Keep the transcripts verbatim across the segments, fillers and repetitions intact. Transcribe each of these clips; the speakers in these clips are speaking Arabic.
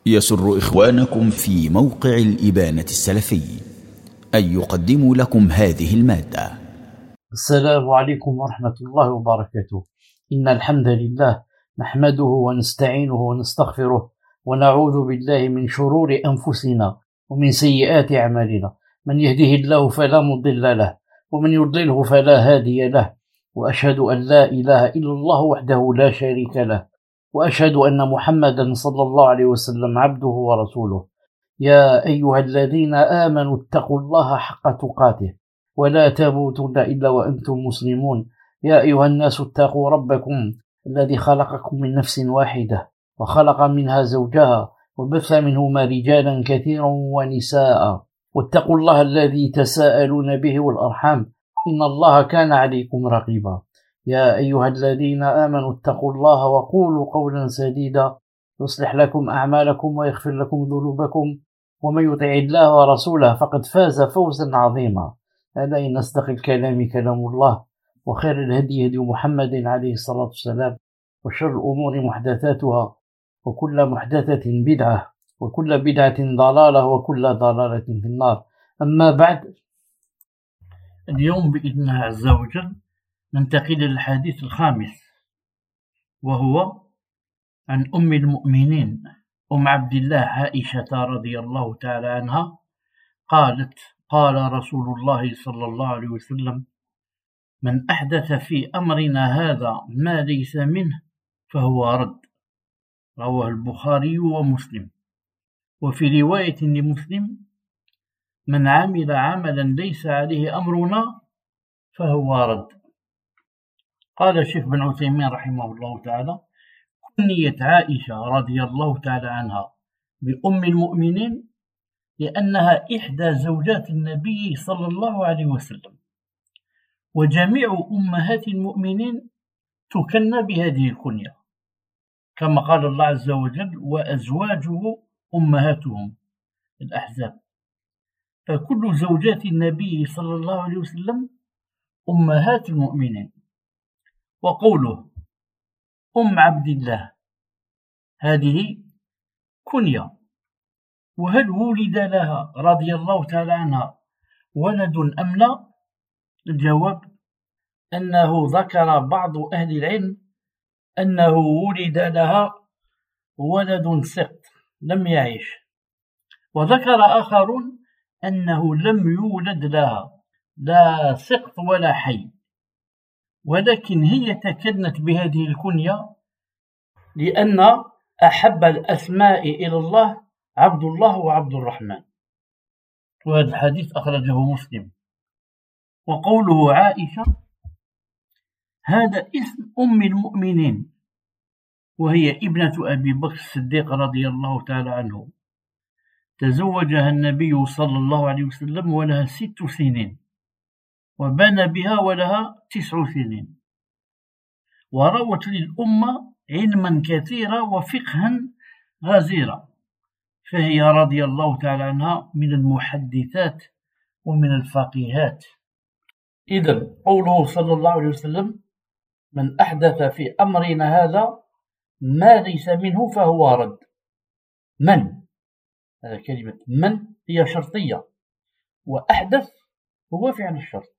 يسر إخوانكم في موقع الإبانة السلفي أن يقدموا لكم هذه المادة. السلام عليكم ورحمة الله وبركاته. إن الحمد لله نحمده ونستعينه ونستغفره ونعوذ بالله من شرور أنفسنا ومن سيئات أعمالنا، من يهده الله فلا مضل له ومن يضلله فلا هادي له، وأشهد أن لا إله إلا الله وحده لا شريك له، وأشهد أن محمدا صلى الله عليه وسلم عبده ورسوله. يا أيها الذين آمنوا اتقوا الله حق تقاته ولا تموتن إلا وأنتم مسلمون. يا أيها الناس اتقوا ربكم الذي خلقكم من نفس واحدة وخلق منها زوجها وبث منهما رجالا كثيرا ونساء، واتقوا الله الذي تساءلون به والأرحام إن الله كان عليكم رقيبا. يا أيها الذين آمنوا اتقوا الله وقولوا قولا سديدا يصلح لكم أعمالكم ويغفر لكم ذنوبكم، ومن يطع الله ورسوله فقد فاز فوزا عظيما. ألا إن أصدق الكلام كلام الله، وخير الهدي هدي محمد عليه الصلاة والسلام، وشر الأمور محدثاتها، وكل محدثة بدعة، وكل بدعة ضلالة، وكل ضلالة في النار. أما بعد، اليوم بإذن الله عز وجل ننتقل للحديث الخامس، وهو عن أم المؤمنين أم عبد الله عائشة رضي الله تعالى عنها قالت: قال رسول الله صلى الله عليه وسلم: من أحدث في أمرنا هذا ما ليس منه فهو رد. رواه البخاري ومسلم. وفي رواية لمسلم: من عمل عملا ليس عليه أمرنا فهو رد. قال الشيخ بن عثيمين رحمه الله تعالى: كنيت عائشة رضي الله تعالى عنها بأم المؤمنين لأنها إحدى زوجات النبي صلى الله عليه وسلم، وجميع أمهات المؤمنين تكن بهذه الكنية، كما قال الله عز وجل: وأزواجه أمهاتهم، الأحزاب. فكل زوجات النبي صلى الله عليه وسلم أمهات المؤمنين. وقوله أم عبد الله هذه كنية. وهل ولد لها رضي الله تعالى عنها ولد أم لا؟ الجواب أنه ذكر بعض أهل العلم أنه ولد لها ولد سقط لم يعيش، وذكر آخرون أنه لم يولد لها لا سقط ولا حي، ولكن هي تكنت بهذه الكنية لأن أحب الأسماء إلى الله عبد الله وعبد الرحمن. وهذا الحديث أخرجه مسلم. وقوله عائشة هذا اسم أم المؤمنين، وهي ابنة أبي بكر الصديق رضي الله تعالى عنه. تزوجها النبي صلى الله عليه وسلم ولها ست سنين، وبنى بها ولها تسع سنين، وروت للأمة علما كثيرا وفقها غزيرا، فهي رضي الله تعالى عنها من المحدثات ومن الفقيهات. إذن قوله صلى الله عليه وسلم: من أحدث في أمرنا هذا ما ليس منه فهو رد. من، هذا كلمة من هي شرطية، وأحدث هو فعل الشرط،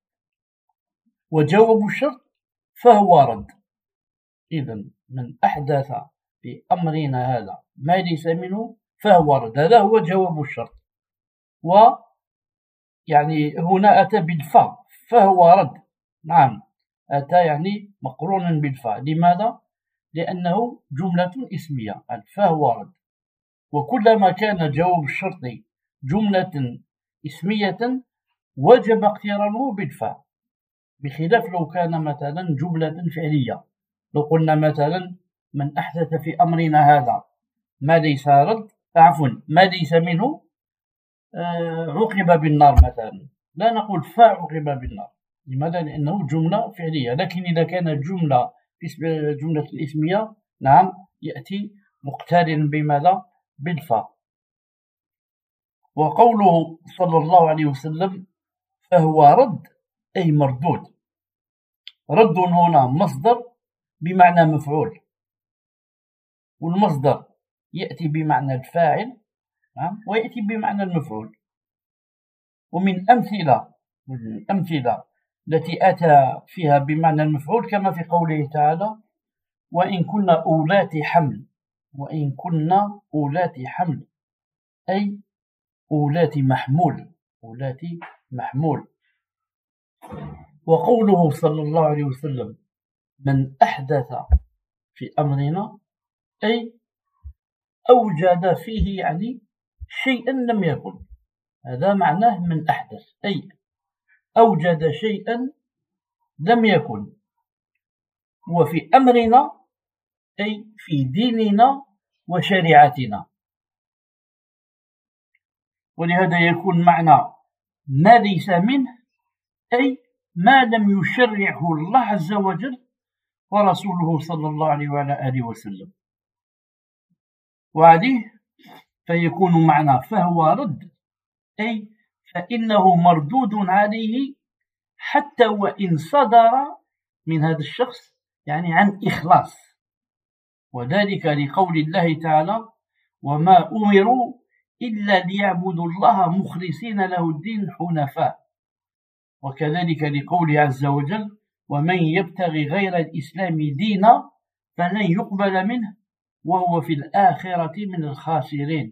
وجواب الشرط فهو رد. إذن من أحدث في أمرنا هذا ما ليس منه فهو رد، هذا هو جواب الشرط. ويعني هنا أتى بالفاء فهو رد. نعم، أتى يعني مقرونا بالفاء. لماذا؟ لأنه جملة اسمية، فهو رد. وكلما كان جواب الشرط جملة اسمية وجب اقترانه بالفاء، بخلاف لو كان مثلا جملة فعلية. لو قلنا مثلا من أحدث في أمرنا هذا ما ليس رد، عفوا ما ليس منه آه عوقب بالنار مثلا، لا نقول فاء عوقب بالنار. لماذا؟ لأنه جملة فعلية. لكن إذا كانت جملة جملة اسمية، نعم، يأتي مقترن بماذا؟ بالفاء. وقوله صلى الله عليه وسلم فهو رد أي مردود. رد هنا مصدر بمعنى مفعول، والمصدر يأتي بمعنى الفاعل ويأتي بمعنى المفعول. ومن أمثلة من الأمثلة التي أتى فيها بمعنى المفعول كما في قوله تعالى: وإن كنا أولات حمل، وإن كنا أولات حمل أي أولات محمول، أولات محمول. وقوله صلى الله عليه وسلم: من أحدث في أمرنا أي أوجد فيه يعني شيئا لم يكن، هذا معناه من أحدث، أي أوجد شيئا لم يكن. وفي أمرنا أي في ديننا وشريعتنا. ولهذا يكون معنى ما ليس منه أي ما لم يشرعه الله عز وجل ورسوله صلى الله عليه وعلى آله وسلم. وعليه فيكون معنى فهو رد أي فإنه مردود عليه حتى وإن صدر من هذا الشخص يعني عن إخلاص، وذلك لقول الله تعالى: وما أمروا إلا ليعبدوا الله مخلصين له الدين حنفاء. وكذلك لقوله عز وجل: ومن يبتغي غير الإسلام دينا فلن يقبل منه وهو في الآخرة من الخاسرين.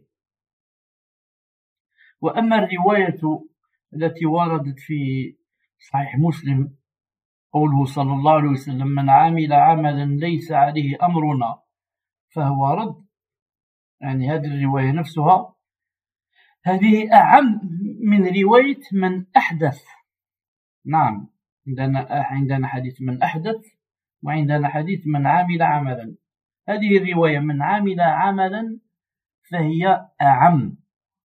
وأما الرواية التي وردت في صحيح مسلم قوله صلى الله عليه وسلم: من عمل عملا ليس عليه أمرنا فهو رد، يعني هذه الرواية نفسها هذه أعم من رواية من أحدث. نعم، عندنا عندنا حديث من أحدث وعندنا حديث من عمل عملا. هذه الرواية من عمل عملا فهي أعم،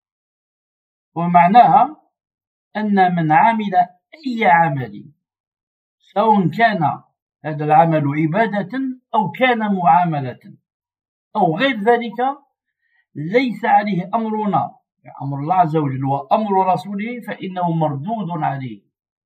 ومعناها أن من عمل أي عمل سواء كان هذا العمل عبادة أو كان معاملة أو غير ذلك ليس عليه أمرنا، أمر الله عز وجل وأمر رسوله، فإنه مردود عليه.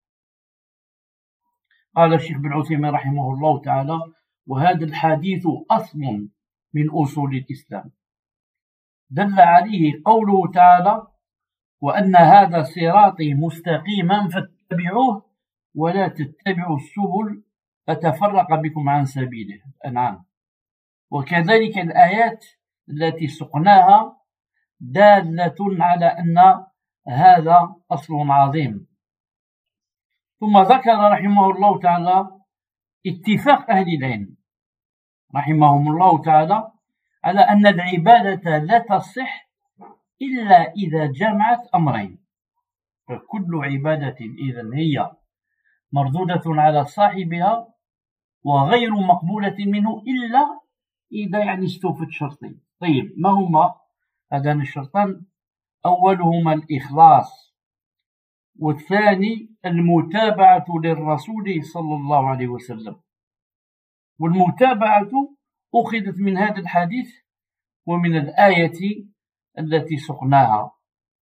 قال الشيخ بن عثيمين رحمه الله تعالى: وهذا الحديث أصل من أصول الإسلام دل عليه قوله تعالى: وأن هذا صراطي مستقيما فاتبعوه ولا تتبعوا السبل فتفرق بكم عن سبيله. الأنعام. وكذلك الآيات التي سقناها دالة على أن هذا أصل عظيم. ثم ذكر رحمه الله تعالى اتفاق أهل العلم رحمهم الله تعالى على أن العبادة لا تصح إلا إذا جمعت أمرين، فكل عبادة إذن هي مردودة على صاحبها وغير مقبولة منه إلا إذا يعني استوفت شرطين. طيب، ما هما هذان الشرطان؟ أولهما الإخلاص، والثاني المتابعة للرسول صلى الله عليه وسلم. والمتابعة أخذت من هذا الحديث ومن الآية التي سقناها.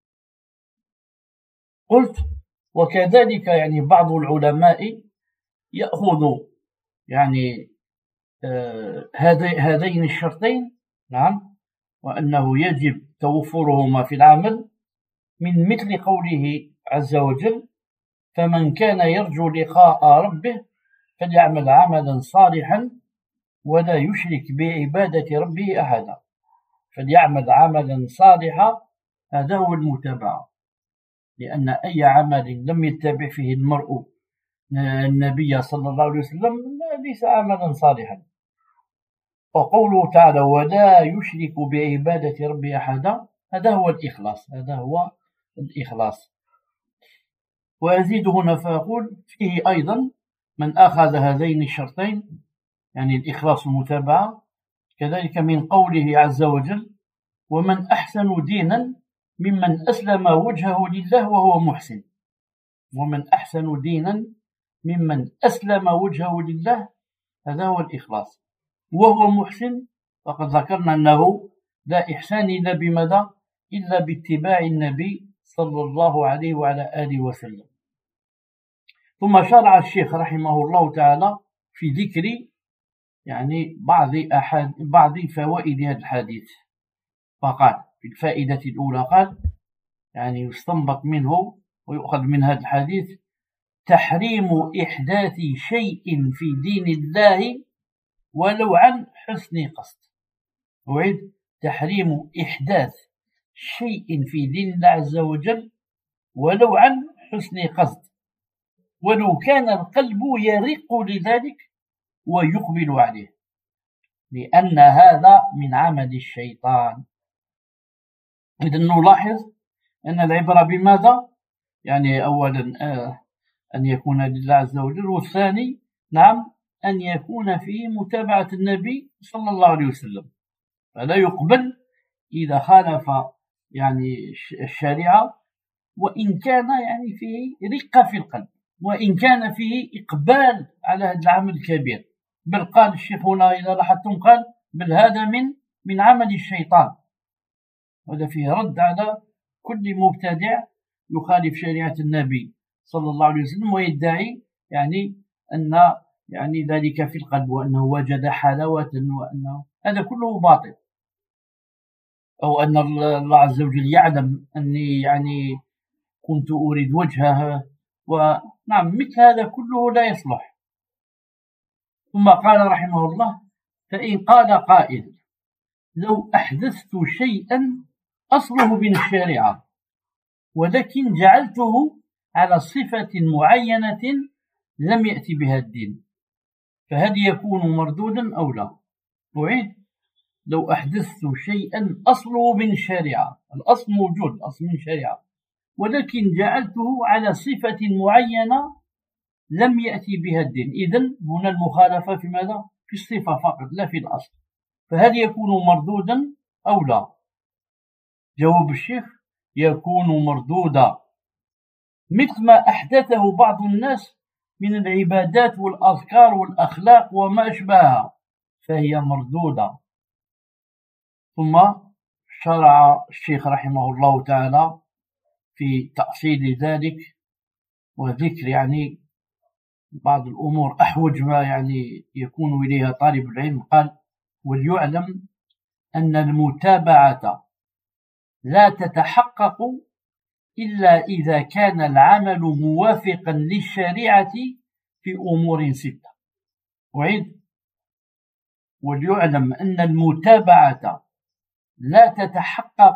قلت وكذلك يعني بعض العلماء يأخذ يعني آه هذين الشرطين، نعم، وأنه يجب توفرهما في العمل، من مثل قوله عز وجل: فمن كان يرجو لقاء ربه فليعمل عملا صالحا ولا يشرك بعبادة ربه أحدا. فليعمل عملا صالحا، هذا هو المتابعة، لأن أي عمل لم يتبع فيه المرء النبي صلى الله عليه وسلم ليس عملا صالحا. وقوله تعالى: ولا يشرك بعبادة ربه أحدا، هذا هو الإخلاص، هذا هو الإخلاص. وأزيد هنا فأقول فيه أيضا من أخذ هذين الشرطين، يعني الإخلاص والمتابعة، كذلك من قوله عز وجل: ومن أحسن دينا ممن أسلم وجهه لله وهو محسن. ومن أحسن دينا ممن أسلم وجهه لله، هذا هو الإخلاص. وهو محسن، فقد ذكرنا أنه لا إحسان إلا بماذا؟ إلا باتباع النبي صلى الله عليه وعلى آله وسلم. ثم شرع الشيخ رحمه الله تعالى في ذكر يعني بعض أحد بعض فوائد هذا الحديث. فقال في الفائدة الأولى قال يعني يستنبط منه ويؤخذ من هذا الحديث تحريم إحداث شيء في دين الله ولو عن حسن قصد. أعيد: تحريم إحداث شيء في دين الله عز وجل ولو عن حسن قصد، ولو كان القلب يرق لذلك ويقبل عليه، لأن هذا من عمل الشيطان. إذا نلاحظ أن العبرة بماذا؟ يعني أولا آه أن يكون لله عز وجل، والثاني نعم أن يكون فيه متابعة النبي صلى الله عليه وسلم، فلا يقبل إذا خالف يعني الشريعة، وإن كان يعني فيه رقة في القلب، وإن كان فيه إقبال على هذا العمل الكبير. بل قال الشيخ هنا إذا لاحظتم قال بل هذا من من عمل الشيطان. هذا فيه رد على كل مبتدع يخالف شريعة النبي صلى الله عليه وسلم ويدعي يعني أن يعني ذلك في القلب وأنه وجد حلاوة، وأنه هذا كله باطل، أو أن الله عز وجل يعلم أني يعني كنت أريد وجهه، ونعم مثل هذا كله لا يصلح. ثم قال رحمه الله: فإن قال قائل لو أحدثت شيئا أصله من الشريعة ولكن جعلته على صفة معينة لم يأتي بها الدين، فهل يكون مردودا أو لا؟ أعيد: لو أحدثت شيئا أصله من الشريعة، الأصل موجود، الأصل من الشريعة، ولكن جعلته على صفة معينة لم يأتي بها الدين، إذن هنا المخالفة في ماذا؟ في الصفة فقط لا في الأصل، فهل يكون مردودا أو لا؟ جواب الشيخ: يكون مردودا، مثل ما أحدثه بعض الناس من العبادات والأذكار والأخلاق وما أشبهها، فهي مردودة. ثم شرع الشيخ رحمه الله تعالى في تأصيل ذلك وذكر يعني بعض الأمور أحوج ما يعني يكون إليها طالب العلم. قال: وليعلم أن المتابعة لا تتحقق إلا إذا كان العمل موافقا للشريعة في أمور ستة. أعيد: وليعلم أن المتابعة لا تتحقق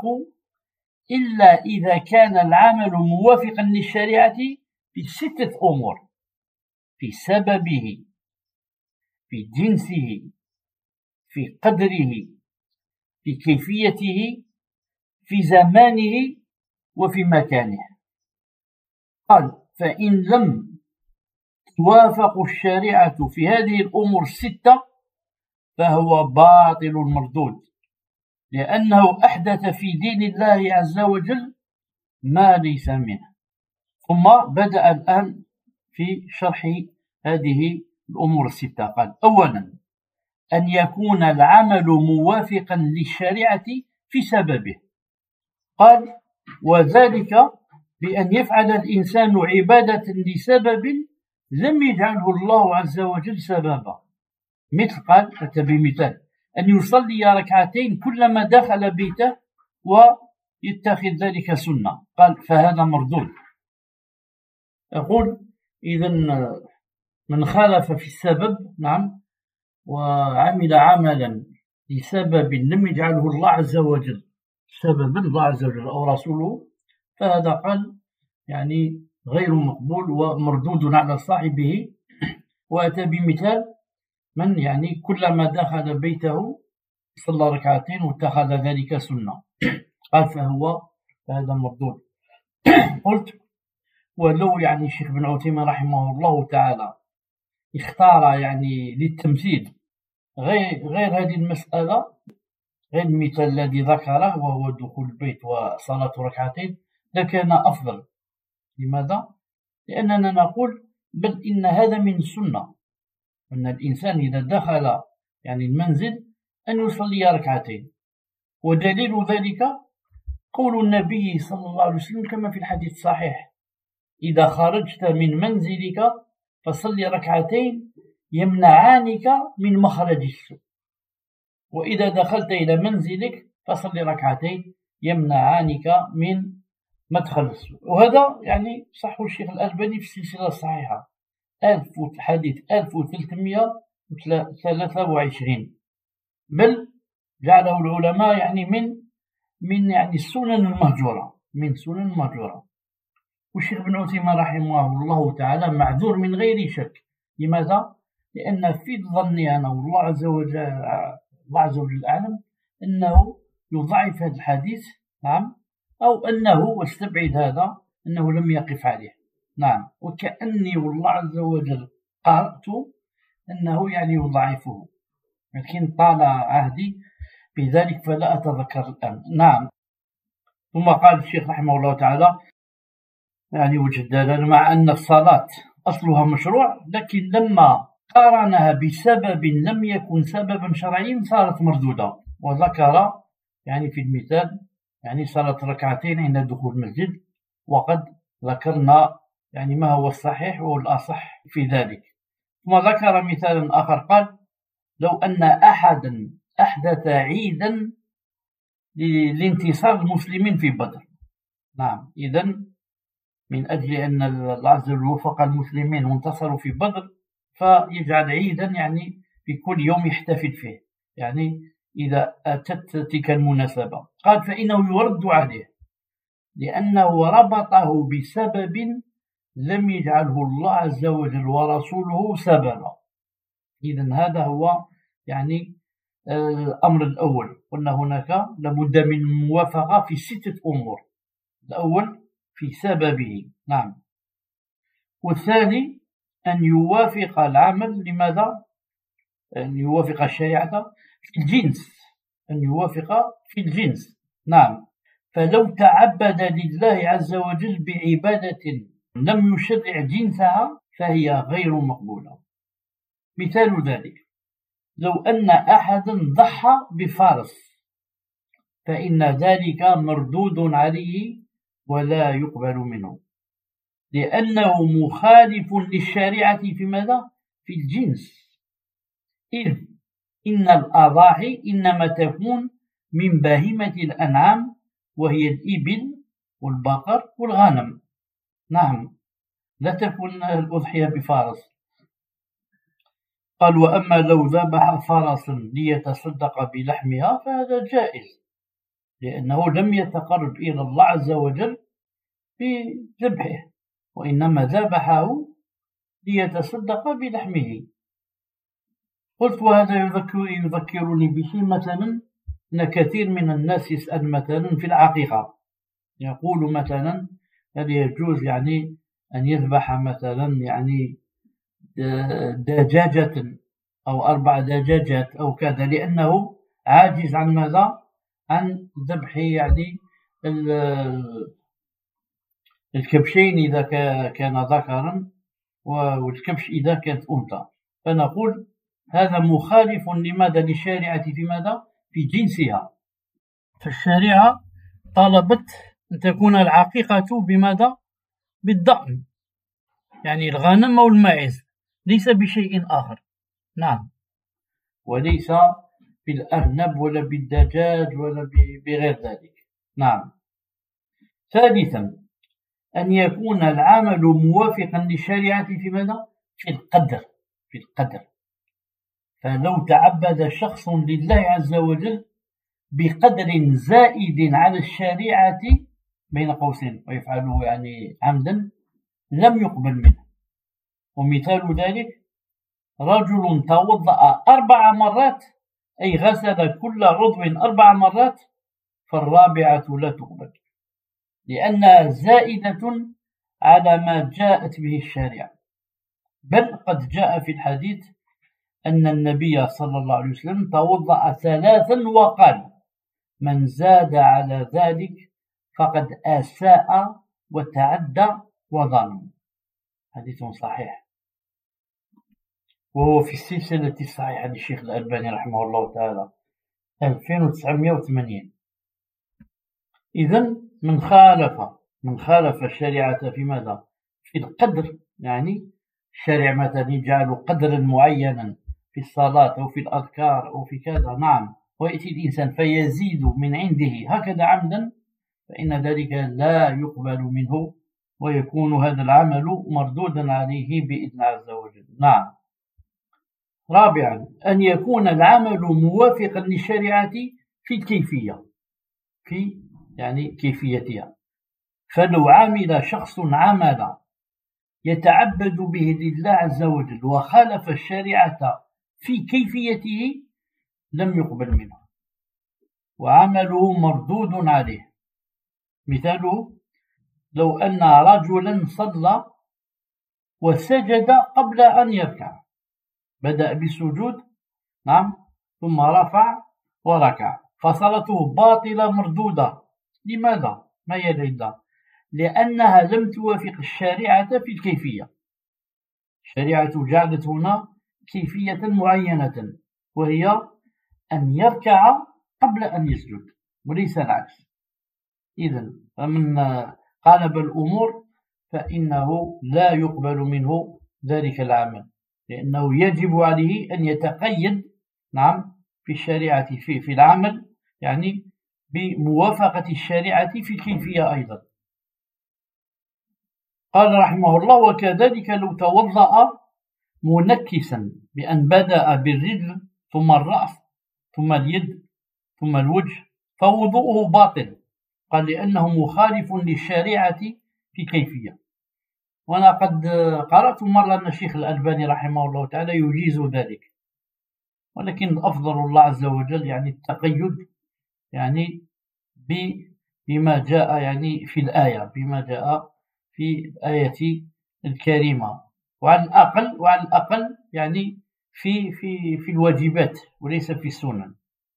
إلا إذا كان العمل موافقا للشريعة في ستة أمور: في سببه، في جنسه، في قدره، في كيفيته، في زمانه، وفي مكانه. قال: فإن لم توافق الشريعة في هذه الأمور الستة فهو باطل مردود، لأنه أحدث في دين الله عز وجل ما ليس منه. ثم بدأ الآن في شرح هذه الأمور الستة. قال: أولا أن يكون العمل موافقا للشريعة في سببه. قال: وذلك بأن يفعل الإنسان عبادة لسبب لم يجعله الله عز وجل سببا، مثل قال أتى بمثال أن يصلي ركعتين كلما دخل بيته ويتخذ ذلك سنة. قال: فهذا مردود. أقول إذن من خالف في السبب نعم وعمل عملا لسبب لم يجعله الله عز وجل سببا، الله عز وجل أو رسوله، فهذا قال يعني غير مقبول ومردود على صاحبه. وأتى بمثال من يعني كلما دخل بيته صلى ركعتين واتخذ ذلك سنة، قال فهو فهذا مردود. قلت: ولو يعني الشيخ بن عثيمين رحمه الله تعالى اختار يعني للتمثيل غير غير هذه المسألة، غير المثال الذي ذكره وهو دخول البيت وصلاة ركعتين، لكان أفضل. لماذا؟ لأننا نقول بل إن هذا من السنة، أن الإنسان إذا دخل يعني المنزل أن يصلي ركعتين، ودليل ذلك قول النبي صلى الله عليه وسلم كما في الحديث الصحيح: إذا خرجت من منزلك فصلي ركعتين يمنعانك من مخرج السوء، وإذا دخلت إلى منزلك فصلي ركعتين يمنعانك من مدخل السوء. وهذا يعني صح الشيخ الألباني في السلسلة الصحيحة ألف حديث ألف وثلاثمائة وثلاثة وعشرين، بل جعله العلماء يعني من من يعني السنن المهجورة، من سنن المهجورة. والشيخ ابن عثيمين رحمه الله تعالى معذور من غير شك. لماذا؟ لأن في ظني أنا والله عز وجل الله عز وجل أعلم أنه يضعف هذا الحديث، نعم، أو أنه، واستبعد هذا، أنه لم يقف عليه، نعم، وكأني والله عز وجل قرأت أنه يعني يضعفه، لكن طال عهدي بذلك فلا أتذكر الآن. نعم. ثم قال الشيخ رحمه الله تعالى يعني وجه الدلالة مع أن الصلاة أصلها مشروع، لكن لما قارنها بسبب لم يكن سببا شرعيا صارت مردودة. وذكر يعني في المثال يعني صلاة ركعتين عند دخول المسجد، وقد ذكرنا يعني ما هو الصحيح والأصح في ذلك. ثم ذكر مثالا آخر قال لو أن أحدا أحدث عيدا لانتصار المسلمين في بدر. نعم، إذن من أجل أن الله عز وجل وفق المسلمين وانتصروا في بدر فيجعل عيدا يعني في كل يوم يحتفل فيه، يعني إذا أتت تلك المناسبة. قال فإنه يرد عليه لأنه ربطه بسبب لم يجعله الله عز وجل ورسوله سببا. إذن هذا هو يعني الأمر الأول. قلنا هناك لابد من موافقة في ستة أمور. الأول في سببه، نعم. والثاني أن يوافق العمل، لماذا؟ أن يوافق الشريعة في الجنس، أن يوافق في الجنس، نعم. فلو تعبد لله عز وجل بعبادة لم يشرع جنسها فهي غير مقبولة. مثال ذلك لو أن أحدا ضحى بفارس فإن ذلك مردود عليه ولا يقبل منه، لأنه مخالف للشريعة في ماذا؟ في الجنس. إذ إن الأضاحي إنما تكون من بهيمة الأنعام وهي الإبل والبقر والغنم، نعم، لا تكون الأضحية بفارس. قال وأما لو ذبح فرسا ليتصدق بلحمها فهذا جائز، لأنه لم يتقرب إلى الله عز وجل بذبحه، وإنما ذبحه ليتصدق بلحمه. قلت وهذا يذكر يذكرني بشيء، مثلا أن كثير من الناس يسأل مثلا في العقيقة، يقول مثلا هل يجوز يعني أن يذبح مثلا يعني دجاجة أو أربع دجاجات أو كذا، لأنه عاجز عن ماذا؟ عن ذبح يعني الكبشين إذا كان ذكرا والكبش إذا كانت أنثى. فنقول هذا مخالف لماذا؟ للشريعة في ماذا؟ في جنسها. فالشريعة طلبت أن تكون العقيقة بماذا؟ بالضأن، يعني الغنم أو الماعز، ليس بشيء آخر، نعم، وليس بالأرنب ولا بالدجاج ولا بغير ذلك، نعم. ثالثا أن يكون العمل موافقا للشريعة في ماذا؟ في القدر، في القدر. فلو تعبد شخص لله عز وجل بقدر زائد على الشريعة بين قوسين ويفعله يعني عمدا لم يقبل منه. ومثال ذلك رجل توضأ أربع مرات، أي غسل كل عضو أربع مرات، فالرابعة لا تقبل لأنها زائدة على ما جاءت به الشريعة. بل قد جاء في الحديث أن النبي صلى الله عليه وسلم توضأ ثلاثا وقال من زاد على ذلك فقد أساء وتعدى وظلم. حديث صحيح، وهو في السلسلة الصحيحة للشيخ الألباني رحمه الله تعالى ألفين وتسعمائة وثمانين. إذن من خالف من خالف الشريعة في ماذا؟ في القدر، يعني الشريعة مثلا يجعل قدرا معينا في الصلاة أو في الأذكار أو في كذا، نعم، ويأتي الإنسان فيزيد من عنده هكذا عمدا فإن ذلك لا يقبل منه ويكون هذا العمل مردودا عليه بإذن عز وجل. نعم. رابعا أن يكون العمل موافقا للشريعة في الكيفية، في يعني كيفيتها. فلو عمل شخص عملا يتعبد به لله عز وجل وخالف الشريعة في كيفيته لم يقبل منه وعمله مردود عليه. مثاله لو أن رجلا صلى وسجد قبل أن يركع، بدأ بالسجود نعم ثم رفع وركع، فصلاته باطلة مردودة. لماذا؟ ما هي العلة؟ لأنها لم توافق الشريعة في الكيفية. الشريعة جعلت هنا كيفية معينة وهي أن يركع قبل أن يسجد وليس العكس. إذن فمن قالب الأمور فإنه لا يقبل منه ذلك العمل، لأنه يجب عليه أن يتقيد نعم في الشريعة في, في العمل يعني بموافقة الشريعة في الكيفية أيضا. قال رحمه الله: وكذلك لو توضأ منكسا بأن بدأ بالرجل ثم الرأس ثم اليد ثم الوجه فوضوءه باطل. قال لأنه مخالف للشريعة في كيفية. وأنا قد قرأت مرة أن الشيخ الألباني رحمه الله تعالى يجيز ذلك، ولكن أفضل الله عز وجل يعني التقيد يعني بما جاء يعني في الآية، بما جاء في الآية الكريمة، وعلى الأقل وعلى الأقل يعني في في في الواجبات وليس في السنن.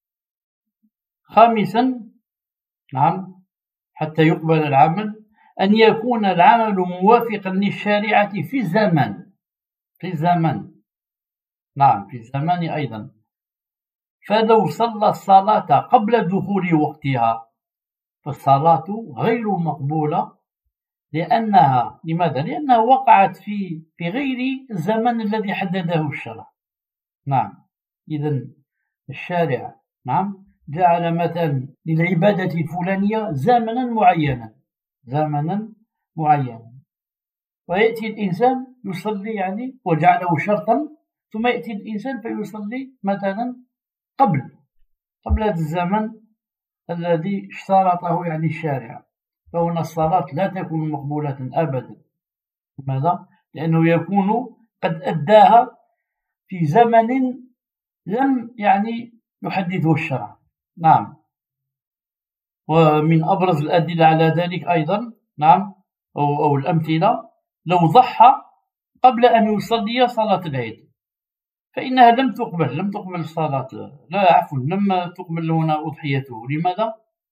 خامسا نعم حتى يقبل العمل أن يكون العمل موافقا للشريعة في الزمان، في الزمان نعم في الزمان أيضا. فلو صلى الصلاة قبل دخول وقتها فالصلاة غير مقبولة، لأنها لماذا؟ لأنها وقعت في في غير الزمن الذي حدده الشرع. نعم. إذن الشارع نعم جعل مثلا للعبادة الفلانية زمنا معينا، زمنا معينا، ويأتي الإنسان يصلي يعني وجعله شرطا، ثم يأتي الإنسان فيصلي مثلا قبل قبل هذا الزمن الذي اشترطه يعني الشارع، فهنا الصلاة لا تكون مقبولة أبدا. لماذا؟ لأنه يكون قد أداها في زمن لم يعني يحدده الشرع. نعم. ومن أبرز الأدلة على ذلك أيضا نعم أو, أو الأمثلة لو ضحى قبل أن يصلي صلاة العيد فإنها لم تقبل لم تقبل الصلاة لا عفوا لم تقبل هنا أضحيته. لماذا؟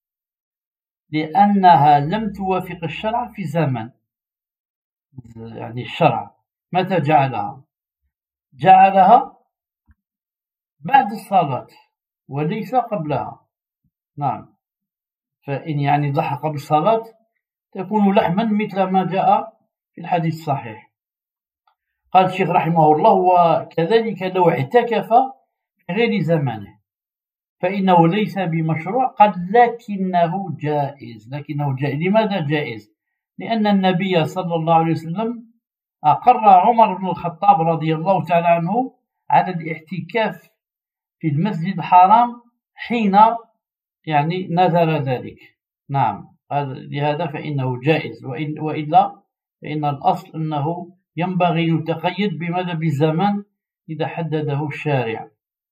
لأنها لم توافق الشرع في زمن، يعني الشرع متى جعلها؟ جعلها بعد الصلاة وليس قبلها. نعم. فإن يعني ضحى قبل الصلاة تكون لحما مثل ما جاء في الحديث الصحيح. قال الشيخ رحمه الله: وكذلك لو اعتكف في غير زمانه فإنه ليس بمشروع. قال لكنه جائز. لكنه جائز. لماذا جائز؟ لأن النبي صلى الله عليه وسلم أقر عمر بن الخطاب رضي الله تعالى عنه على الاعتكاف في المسجد الحرام حين يعني نذر ذلك. نعم. لهذا فإنه جائز، وإلا فإن الأصل أنه ينبغي يتقيد بماذا؟ بالزمان إذا حدده الشارع.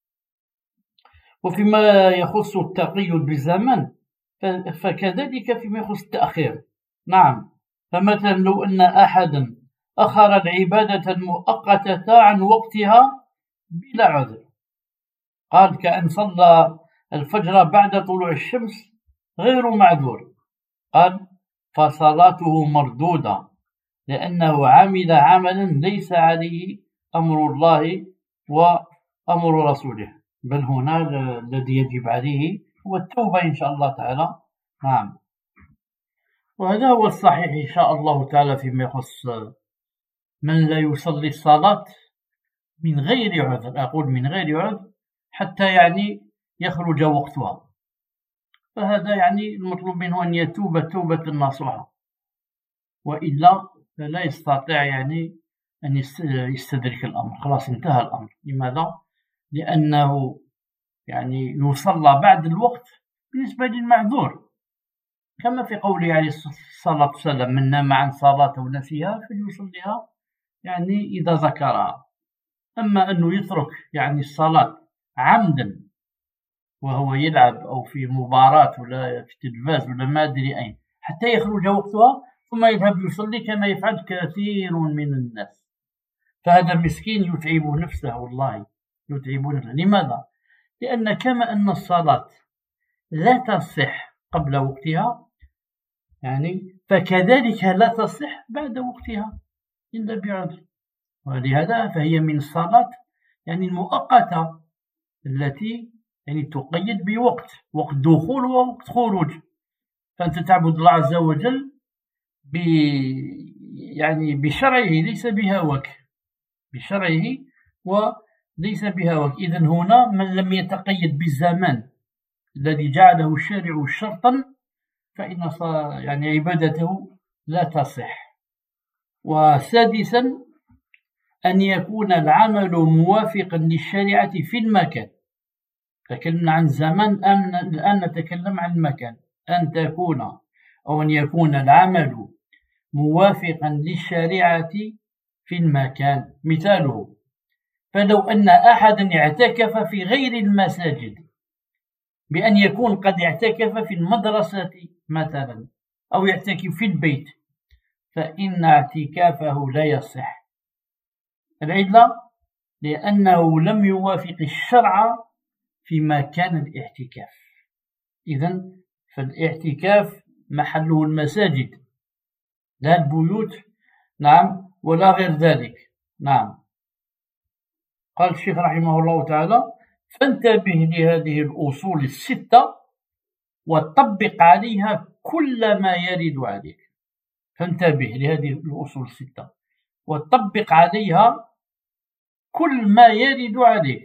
وفيما يخص التقيد بالزمان فكذلك فيما يخص التأخير. نعم. فمثلا لو أن أحدا أخر العبادة المؤقتة عن وقتها بلا عذر، قال كأن صلى الفجر بعد طلوع الشمس غير معذور، قال فصلاته مردودة لأنه عمل عملا ليس عليه أمر الله وأمر رسوله، بل هنا الذي يجب عليه هو التوبة إن شاء الله تعالى. نعم. وهذا هو الصحيح إن شاء الله تعالى فيما يخص من لا يصلي الصلاة من غير عذر. أقول من غير عذر حتى يعني يخرج وقتها، فهذا يعني المطلوب منه أن يتوب توبة نصوحة، وإلا فلا يستطيع يعني أن يستدرك الأمر، خلاص انتهى الأمر. لماذا؟ لأنه يعني يصلى بعد الوقت بالنسبة للمعذور، كما في قوله عليه الصلاة والسلام: من نام عن صلاة أو نسيها فليصليها يعني إذا ذكرها. أما أنه يترك يعني الصلاة عمدا وهو يلعب أو في مباراة ولا في تلفاز ولا ما أدري أين حتى يخرج وقتها ثم يذهب يصلي كما يفعل كثير من الناس، فهذا المسكين يتعب نفسه، والله يتعب نفسه. لماذا؟ لأن كما أن الصلاة لا تصح قبل وقتها يعني فكذلك لا تصح بعد وقتها إلا بعذر، ولهذا فهي من الصلاة يعني المؤقتة التي يعني تقيد بوقت، وقت دخول ووقت خروج. فأنت تعبد الله عز وجل ب يعني بشرعه ليس بهواك، بشرعه وليس بهواك. إذن هنا من لم يتقيد بالزمان الذي جعله الشارع شرطا فإن يعني عبادته لا تصح. وسادسا أن يكون العمل موافقا للشريعة في المكان. تكلمنا عن الزمان، الآن نتكلم عن المكان. أن تكون أو أن يكون العمل موافقا للشريعة في المكان. مثاله: فلو أن أحدا اعتكف في غير المساجد، بأن يكون قد اعتكف في المدرسة مثلا أو يعتكف في البيت، فإن اعتكافه لا يصح. العلة لأنه لم يوافق الشرع في مكان الاعتكاف. إذن فالاعتكاف محله المساجد لا البيوت، نعم، ولا غير ذلك. نعم. قال الشيخ رحمه الله تعالى: فانتبه لهذه الأصول الستة وطبق عليها كل ما يرد عليك. فانتبه لهذه الأصول الستة وطبق عليها كل ما يرد عليك.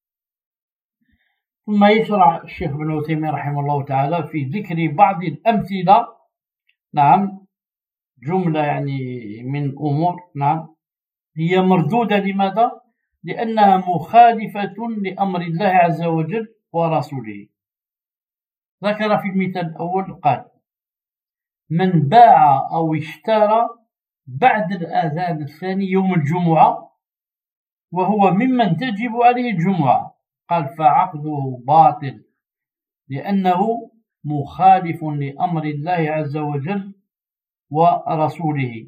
ثم يشرع الشيخ ابن عثيمين رحمه الله تعالى في ذكر بعض الأمثلة، نعم، جملة يعني من أمور، نعم، هي مردودة. لماذا؟ لأنها مخالفة لأمر الله عز وجل ورسوله. ذكر في المثال الأول قال: من باع أو اشترى بعد الأذان الثاني يوم الجمعة وهو ممن تجب عليه الجمعة، قال: فعقده باطل لأنه مخالف لأمر الله عز وجل ورسوله.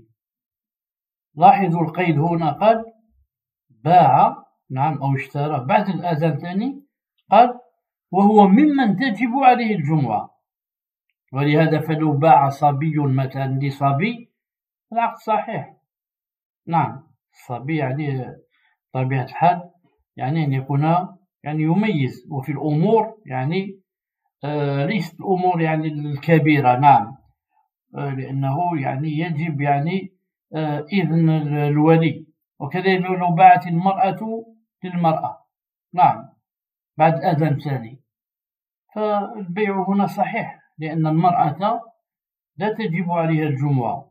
لاحظوا القيد هنا، قال باع، نعم، أو اشترى بعد الأذان الثاني، قال وهو ممن تجب عليه الجمعة. ولهذا فلو باع صبي مثلا لصبي العقد صحيح. نعم، الصبي يعني طبيعة الحال يعني أن يكون يعني يميز، وفي الأمور يعني آه ليست الأمور يعني الكبيرة، نعم، آه لأنه يعني يجب يعني آه إذن الولي. وكذلك لو باعت المرأة للمرأة، نعم، بعد الأذان الثاني، فالبيع هنا صحيح لأن المرأة لا تجب عليها الجمعة.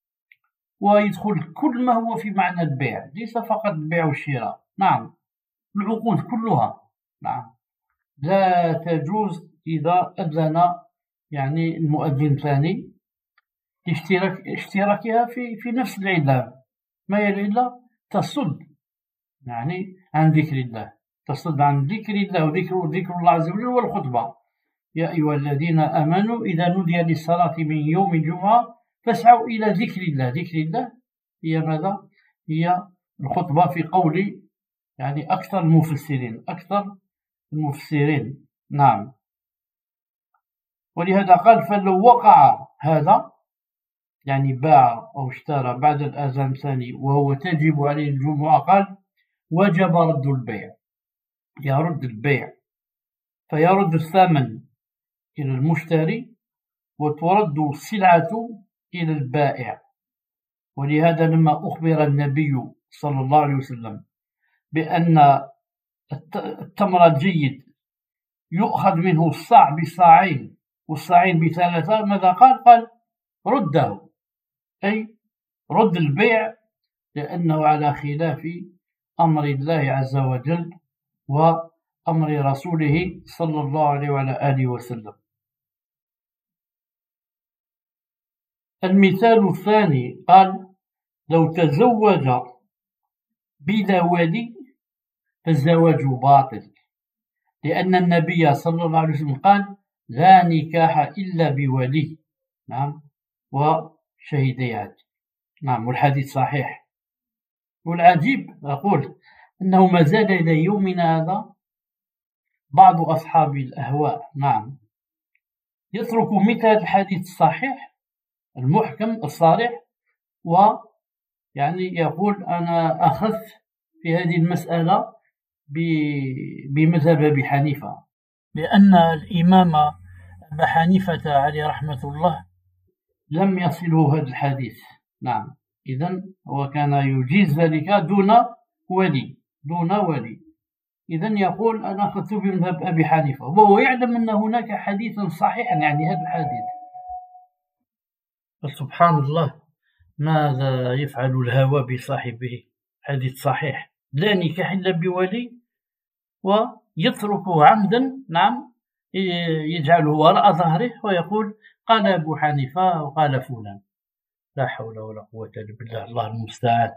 ويدخل كل ما هو في معنى البيع، ليس فقط البيع والشراء، نعم، العقود كلها، نعم، لا تجوز إذا أذن يعني المؤذن الثاني اشتراك اشتراكها في في نفس العلة. ما هي العلة؟ تصد يعني عن ذكر الله، تصد عن ذكر الله وذكر ذكر الله عز وجل والخطبة. يا أيها الذين آمنوا إذا نودي للصلاة من يوم الجمعة فاسعوا إلى ذكر الله. ذكر الله هي ماذا؟ هي الخطبة في قول يعني أكثر المفسرين أكثر المفسرين نعم. ولهذا قال: فلو وقع هذا يعني باع أو اشترى بعد الأذان الثاني وهو تجب عليه الجمعة، قال وجب رد البيع، يرد البيع، فيرد الثمن إلى المشتري وترد السلعة إلى البائع. ولهذا لما أخبر النبي صلى الله عليه وسلم بأن التمر الجيد يؤخذ منه الصاع بصاعين والصاعين بثلاثة، ماذا قال؟ قال رده، أي رد البيع، لأنه على خلاف أمر الله عز وجل وأمر رسوله صلى الله عليه وعلى آله وسلم. المثال الثاني قال لو تزوج بلا ولي فالزواج باطل، لأن النبي صلى الله عليه وسلم قال لا نكاح إلا بولي، نعم، وشهيدي عدل، نعم، والحديث صحيح. والعجيب أقول أنه ما زال إلى يومنا هذا بعض أصحاب الأهواء، نعم، يترك مثل الحديث الصحيح المحكم الصريح، ويعني يقول أنا أخذت في هذه المسألة بمذهب أبي حنيفة، لأن الإمام أبا حنيفة عليه رحمة الله لم يصله هذا الحديث، نعم، إذن هو كان يجيز ذلك دون ولي دون ولي إذن يقول أنا أخذت بمذهب أبي حنيفة، وهو يعلم أن هناك حديثا صحيحا، يعني هذا الحديث. سبحان الله، ماذا يفعل الهوى بصاحبه؟ حديث صحيح لا نكاح إلا بولي ويتركه عمدا، نعم، يجعله وراء ظهره ويقول قال أبو حنيفة وقال فلان. لا حول ولا قوة إلا بالله، الله المستعان.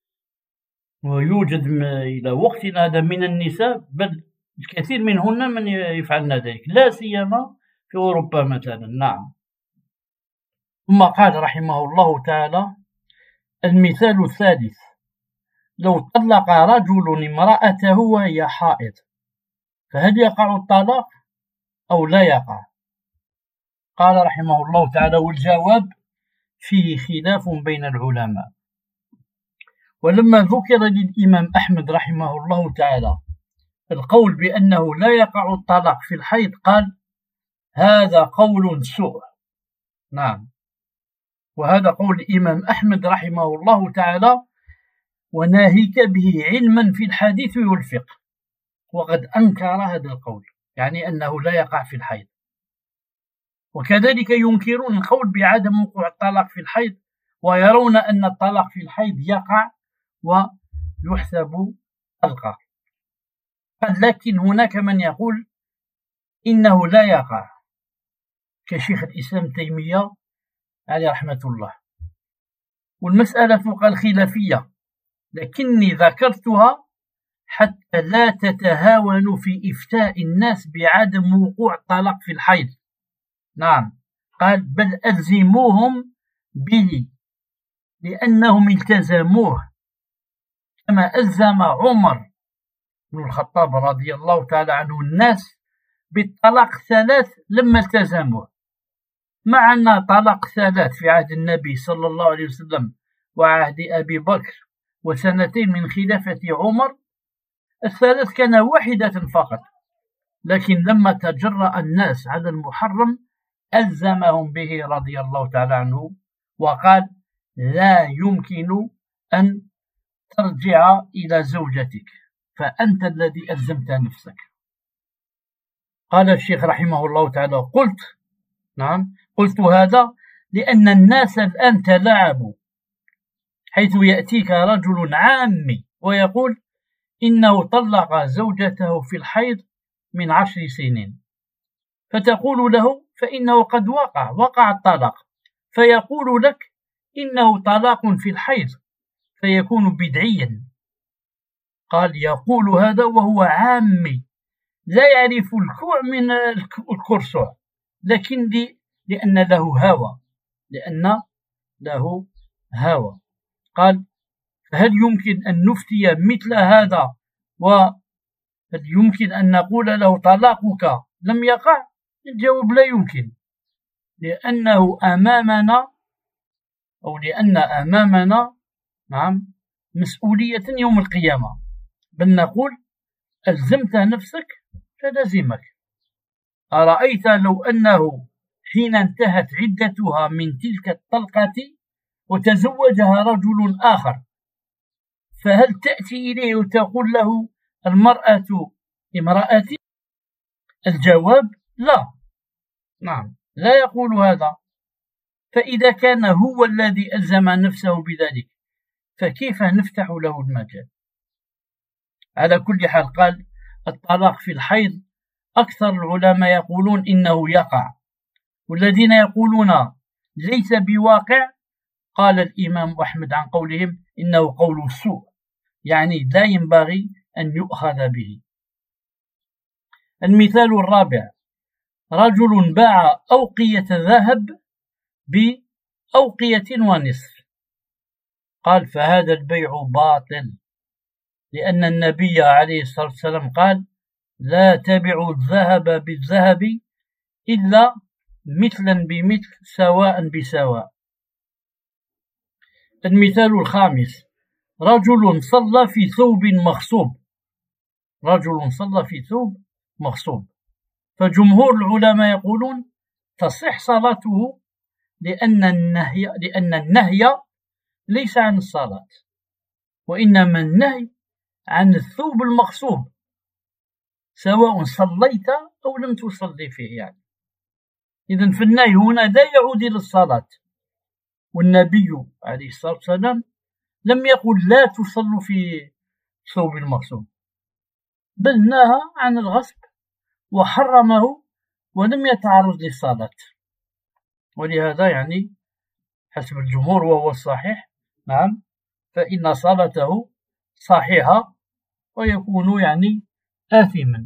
ويوجد إلى وقتنا هذا من النساء، بل الكثير منهن من يفعلن ذلك، لا سيما في أوروبا مثلا، نعم. ثم قال رحمه الله تعالى المثال الثالث لو طلق رجل امرأته وهي حائض فهل يقع الطلاق أو لا يقع؟ قال رحمه الله تعالى والجواب فيه خلاف بين العلماء. ولما ذكر للإمام أحمد رحمه الله تعالى القول بأنه لا يقع الطلاق في الحيض قال هذا قول سوء، نعم، وهذا قول الإمام أحمد رحمه الله تعالى وناهيك به علما في الحديث والفقه، وقد أنكر هذا القول، يعني أنه لا يقع في الحيض. وكذلك ينكرون القول بعدم وقوع الطلاق في الحيض، ويرون أن الطلاق في الحيض يقع ويحسب طلقة. لكن هناك من يقول إنه لا يقع، كشيخ الإسلام تيمية عليه رحمة الله. والمسألة قال خلافية، لكني ذكرتها حتى لا تتهاونوا في إفتاء الناس بعدم وقوع الطلاق في الحيض، نعم، قال بل ألزموهم به لأنهم التزموه كما ألزم عمر بن الخطاب رضي الله تعالى عنه الناس بالطلاق ثلاث لما التزموه، مع أن طلاق ثلاث في عهد النبي صلى الله عليه وسلم وعهد أبي بكر وسنتين من خلافة عمر الثلاث كان واحدة فقط، لكن لما تجرأ الناس على المحرم ألزمهم به رضي الله تعالى عنه وقال لا يمكن أن ترجع إلى زوجتك فأنت الذي ألزمت نفسك. قال الشيخ رحمه الله تعالى قلت نعم قلت هذا لأن الناس الآن تلاعبوا، حيث يأتيك رجل عامي ويقول إنه طلق زوجته في الحيض من عشر سنين، فتقول له فإنه قد وقع وقع الطلاق، فيقول لك إنه طلاق في الحيض فيكون بدعيا. قال يقول هذا وهو عامي لا يعرف الكوع من الكرسوع، لكن دي لأن له هوى لأن له هوى. قال فهل يمكن أن نفتي مثل هذا وهل يمكن أن نقول له طلاقك لم يقع؟ الجواب لا يمكن، لأنه أمامنا أو لأن أمامنا نعم مسؤولية يوم القيامة، بل نقول ألزمت نفسك فلزمك. أرأيت لو أنه حين انتهت عدتها من تلك الطلقة وتزوجها رجل آخر، فهل تأتي إليه وتقول له المرأة امرأتي؟ الجواب لا. نعم، لا يقول هذا. فإذا كان هو الذي ألزم نفسه بذلك فكيف نفتح له المجال؟ على كل حال قال الطلاق في الحيض أكثر العلماء يقولون إنه يقع، والذين يقولون ليس بواقع قال الإمام أحمد عن قولهم إنه قول سوء، يعني لا ينبغي أن يؤخذ به. المثال الرابع: رجل باع أوقية ذهب بأوقية ونصف. قال فهذا البيع باطل، لأن النبي عليه الصلاة والسلام قال لا تبعوا الذهب بالذهب إلا مثلا بمثل سواء بسواء. المثال الخامس: رجل صلى في ثوب مغصوب. رجل صلى في ثوب مغصوب، فجمهور العلماء يقولون تصح صلاته، لأن النهي, لأن النهي ليس عن الصلاة، وإنما النهي عن الثوب المغصوب، سواء صليت أو لم تصلي فيه يعني. إذن في النهي هنا لا يعود إلى الصلاة، والنبي عليه الصلاة والسلام لم يقل لا تصلوا في ثوب المغصوب، بل نهى عن الغصب وحرمه ولم يتعرض للصلاة. ولهذا يعني حسب الجمهور وهو الصحيح نعم فإن صلاته صحيحة ويكون يعني آثما.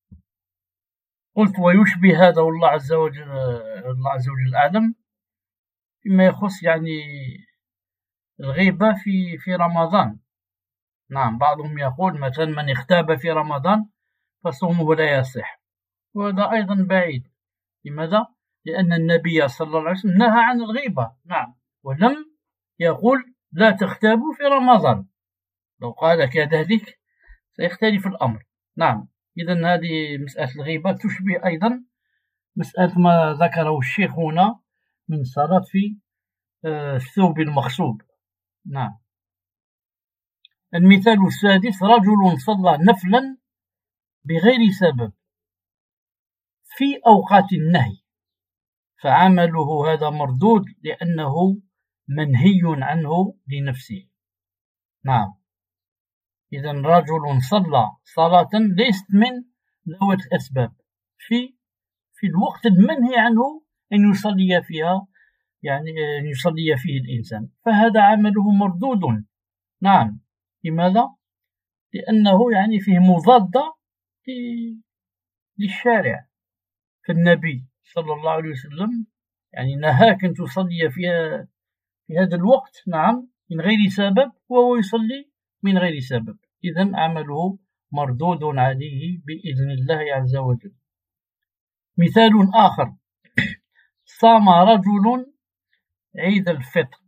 قلت ويشبه هذا والله عز وجل الله عز وجل أعلم فيما يخص يعني الغيبة في في رمضان. نعم، بعضهم يقول مثلا من اغتاب في رمضان فصومه لا يصح، وهذا أيضا بعيد. لماذا؟ لأن النبي صلى الله عليه وسلم نهى عن الغيبة نعم، ولم يقول لا تغتابوا في رمضان. لو قال كذلك سيختلف الأمر. نعم، إذن هذه مسألة الغيبة تشبه أيضا مسألة ما ذكره الشيخ هنا من صلاة في الثوب المغصوب. نعم. المثال السادس: رجل صلى نفلا بغير سبب في أوقات النهي، فعمله هذا مردود لأنه منهي عنه لنفسه. نعم، إذن رجل صلى صلاة ليست من ذوات الأسباب في في الوقت المنهي عنه أن يصلي فيها، يعني أن يصلي فيه الإنسان، فهذا عمله مردود. نعم، لماذا؟ لأنه يعني فيه مضادة للشارع، فالنبي صلى الله عليه وسلم يعني نهاك أن تصلي فيها في هذا الوقت نعم من غير سبب، وهو يصلي من غير سبب، إذن عمله مردود عليه بإذن الله عز وجل. مثال آخر: صام رجل عيد الفطر،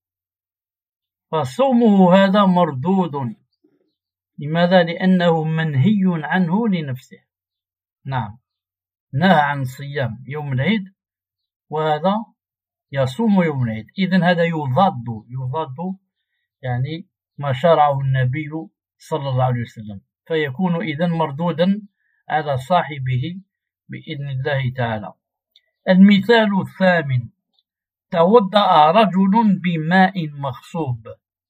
فصومه هذا مردود. لماذا؟ لأنه منهي عنه لنفسه. نعم، نهى عن صيام يوم العيد وهذا يصوم يوم العيد، إذن هذا يضاد يضاد يعني ما شرعه النبي صلى الله عليه وسلم، فيكون إذن مردودا على صاحبه بإذن الله تعالى. المثال الثامن: توضأ رجل بماء مغصوب،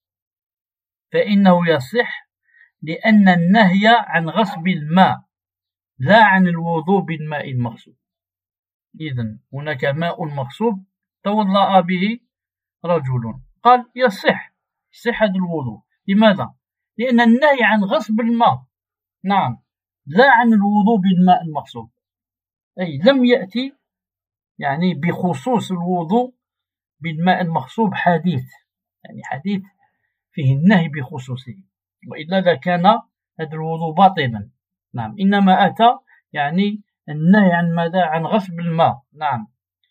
فإنه يصح لأن النهي عن غصب الماء لا عن الوضوء بالماء المغصوب. إذن هناك ماء مغصوب توضأ به رجل، قال يصح صحة الوضوء. لماذا؟ لأن النهي عن غصب الماء نعم لا عن الوضوء بالماء المغصوب، أي لم يأتي يعني بخصوص الوضوء بالماء المغصوب حديث، يعني حديث فيه النهي بخصوصه، وإلا لكان هذا الوضوء باطلا. نعم، إنما أتى يعني النهي عن ماذا؟ عن غصب الماء. نعم،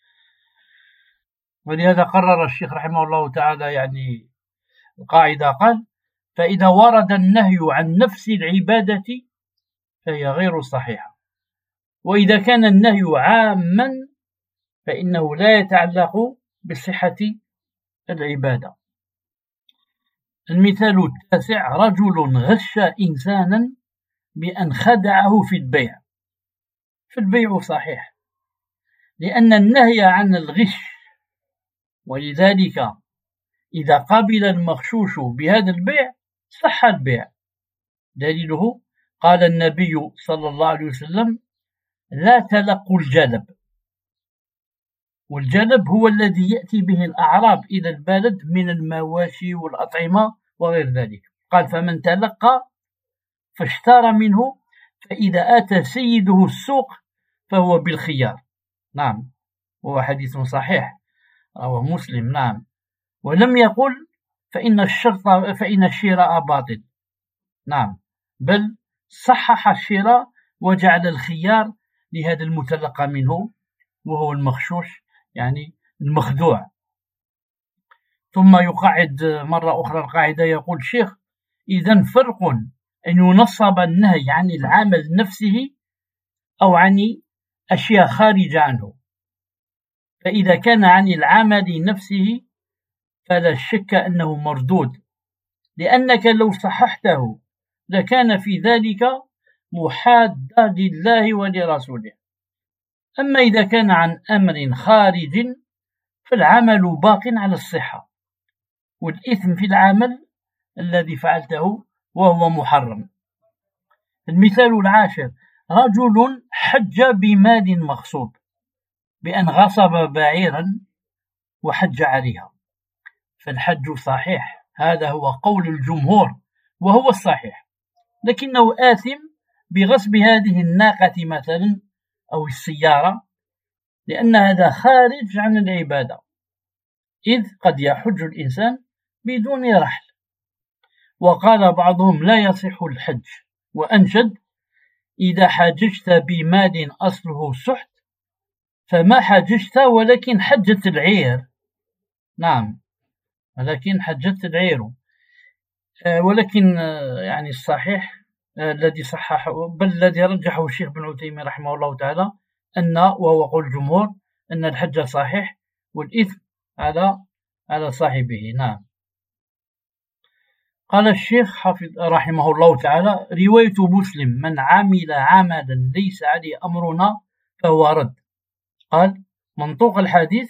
ولهذا قرر الشيخ رحمه الله تعالى يعني القاعدة، قال فإذا ورد النهي عن نفس العبادة فهي غير صحيحة، وإذا كان النهي عاما فإنه لا يتعلق بصحة العبادة. المثال التاسع: رجل غش إنسانا بأن خدعه في البيع، فالبيع صحيح، لأن النهي عن الغش، ولذلك إذا قبل المغشوش بهذا البيع صح البيع. دليله قال النبي صلى الله عليه وسلم: لا تلقوا الجلب، والجلب هو الذي يأتي به الأعراب إلى البلد من المواشي والأطعمة وغير ذلك. قال: فمن تلقى فاشترى منه فإذا آتى سيده السوق فهو بالخيار. نعم، هو حديث صحيح رواه مسلم. نعم، ولم يقل فإن الشرط فإن الشراء باطل. نعم، بل صحح الشراء وجعل الخيار لهذا المتلقى منه وهو المغشوش، يعني المخدوع. ثم يقعد مرة أخرى القاعدة، يقول الشيخ: إذن فرق أن ينصب النهي عن العمل نفسه أو عن أشياء خارجة عنه. فإذا كان عن العمل نفسه فلا شك أنه مردود، لأنك لو صححته لكان في ذلك محادة لله ولرسوله. أما إذا كان عن أمر خارج فالعمل باق على الصحة، والإثم في العمل الذي فعلته وهو محرم. المثال العاشر: رجل حج بمال مغصوب بأن غصب بعيرا وحج عليها، فالحج صحيح، هذا هو قول الجمهور وهو الصحيح، لكنه آثم بغصب هذه الناقة مثلا أو السيارة، لأن هذا خارج عن العبادة، إذ قد يحج الإنسان بدون رحل. وقال بعضهم: لا يصح الحج، وأنشد: إذا حججت بمال أصله سحت فما حججت ولكن حجت العير. نعم، ولكن حجت العير. ولكن يعني الصحيح الذي صححه بل الذي رجحه الشيخ بن عثيمين رحمه الله تعالى أن وهو قول الجمهور أن الحج صحيح والإثم على على صاحبه. نعم. قال الشيخ حافظ رحمه الله تعالى: رواية مسلم: من عمل عملا ليس عليه أمرنا فهو رد. قال: منطوق الحديث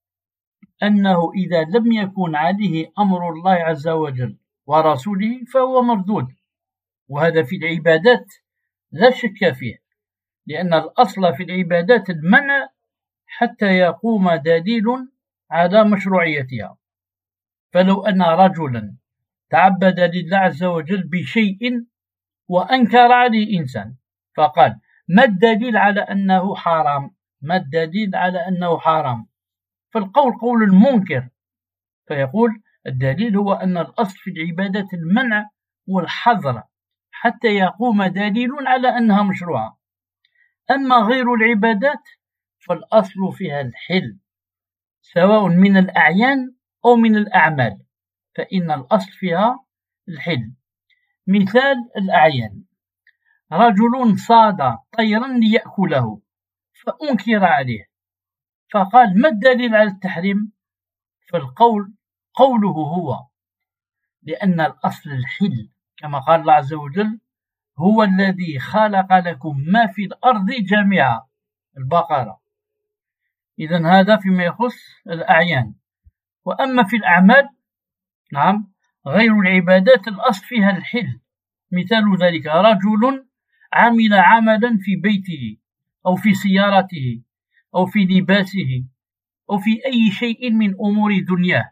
أنه إذا لم يكن عليه أمر الله عز وجل ورسوله فهو مردود، وهذا في العبادات لا شك فيه، لأن الأصل في العبادات المنع حتى يقوم دليل على مشروعيتها. فلو أن رجلا تعبد لله عز وجل بشيء وأنكر عليه إنسان فقال: ما الدليل على أنه حرام؟ ما الدليل على أنه حرام؟ فالقول قول المنكر، فيقول: الدليل هو أن الأصل في العبادات المنع والحظر حتى يقوم دليل على أنها مشروعة. أما غير العبادات فالأصل فيها الحل، سواء من الأعيان أو من الأعمال، فإن الأصل فيها الحل. مثال الأعيان: رجل صاد طيرا ليأكله فأنكر عليه فقال: ما الدليل على التحريم؟ فالقول قوله هو لأن الأصل الحل، كما قال الله عز وجل: هو الذي خلق لكم ما في الأرض جميعا، البقرة. إذن هذا فيما يخص الأعيان. وأما في الأعمال، نعم، غير العبادات الأصل فيها الحل. مثال ذلك: رجل عمل عملا في بيته أو في سيارته أو في لباسه أو في أي شيء من أمور دنياه،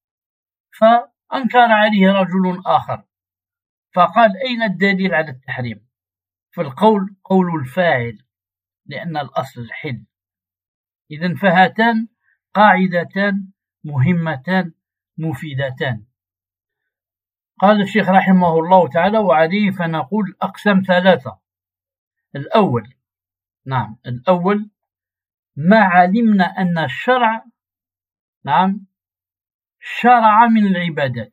فأنكر عليه رجل آخر فقال: أين الدليل على التحريم؟ فالقول قول الفاعل، لأن الأصل الحل. إذن فهاتان قاعدتان مهمتان مفيدتان. قال الشيخ رحمه الله تعالى: وعليه فنقول أقسام ثلاثة. الأول، نعم الأول ما علمنا أن الشرع، نعم، شرع من العبادات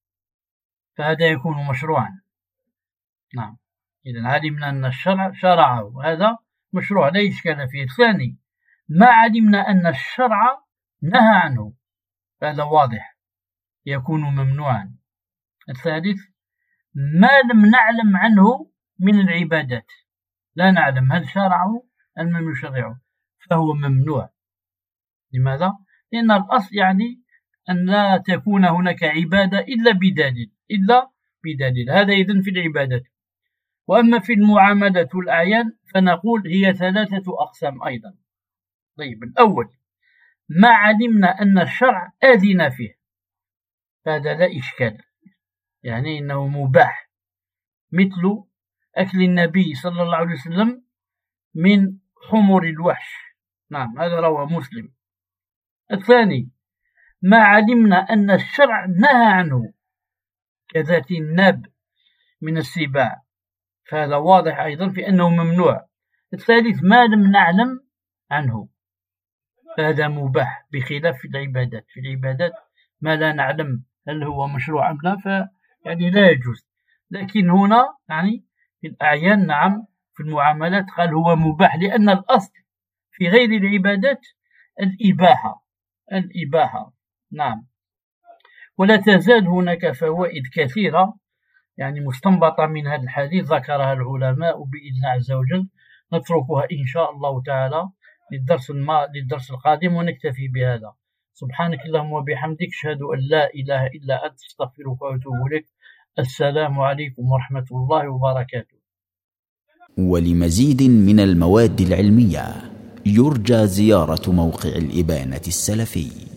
فهذا يكون مشروعا. نعم، إذن علمنا أن الشرع شرعه وهذا مشروع لا إشكال فيه. الثاني ما علمنا أن الشرع نهى عنه فهذا واضح يكون ممنوعا. الثالث ما لم نعلم عنه من العبادات، لا نعلم هل شرعه أن من يشرعه فهو ممنوع. لماذا؟ لأن الأصل يعني أن لا تكون هناك عبادة إلا بدليل إلا بدليل هذا إذن في العبادة. وأما في المعاملات والأعيان فنقول هي ثلاثة أقسام أيضا. طيب، الأول ما علمنا أن الشرع آذن فيه فهذا لا إشكال، يعني إنه مباح، مثل أكل النبي صلى الله عليه وسلم من حمر الوحش، نعم هذا رواه مسلم. الثاني ما علمنا أن الشرع نهى عنه كذات الناب من السباع فهذا واضح أيضا في أنه ممنوع. الثالث ما لم نعلم عنه فهذا مباح، بخلاف في العبادات. في العبادات ما لا نعلم هل هو مشروع أم لا فيعني لا يجوز. لكن هنا يعني في الأعيان نعم، في المعاملات قال هو مباح، لأن الأصل في غير العبادات الإباحة الإباحة نعم. ولا تزال هناك فوائد كثيرة يعني مستنبطة من هذا الحديث ذكرها العلماء، وبإذن عز وجل نتركها إن شاء الله تعالى للدرس الما للدرس القادم ونكتفي بهذا. سبحانك اللهم وبحمدك، أشهد أن لا إله إلا أنت، أستغفرك وأتوب إليك. السلام عليكم ورحمة الله وبركاته. ولمزيد من المواد العلمية يرجى زيارة موقع الإبانة السلفي.